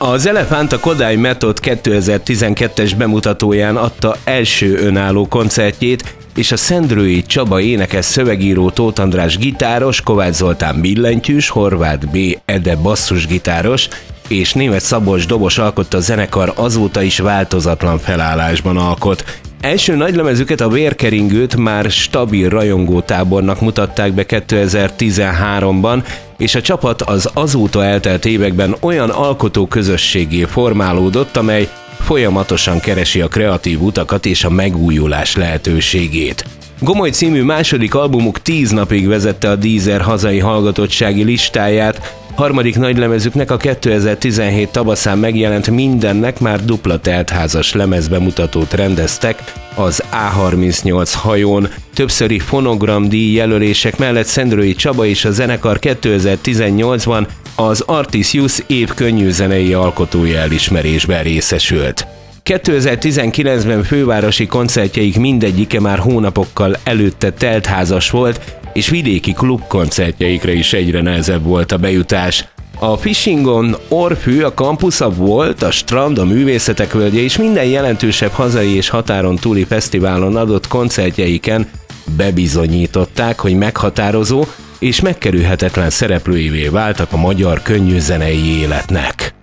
Az Elefánt a Kodály Method 2012-es bemutatóján adta első önálló koncertjét, és a Szendrői Csaba énekes, szövegíró, Tóth András gitáros, Kovács Zoltán billentyűs, Horváth B. Ede basszusgitáros és Németh Szabolcs dobos alkotta a zenekar azóta is változatlan felállásban alkot. Első nagylemezüket, a Vérkeringőt már stabil rajongótábornak mutatták be 2013-ban, és a csapat az azóta eltelt években olyan alkotó közösségé formálódott, amely folyamatosan keresi a kreatív utakat és a megújulás lehetőségét. Gomoly című második albumuk 10 napig vezette a Deezer hazai hallgatottsági listáját, harmadik nagylemezüknek, a 2017 tavaszán megjelent Mindennek már dupla teltházas lemezbemutatót rendeztek az A38 hajón. Többszöri fonogramdíj jelölések mellett Szendrői Csaba és a zenekar 2018-ban az Artis Youth év könnyűzenei alkotója elismerésben részesült. 2019-ben fővárosi koncertjeik mindegyike már hónapokkal előtte teltházas volt, és vidéki klubkoncertjeikre is egyre nehezebb volt a bejutás. A Fishingon, Orfű, a Campus, a Volt, a Strand, a Művészetek Völgye és minden jelentősebb hazai és határon túli fesztiválon adott koncertjeiken bebizonyították, hogy meghatározó és megkerülhetetlen szereplőivé váltak a magyar könnyűzenei életnek.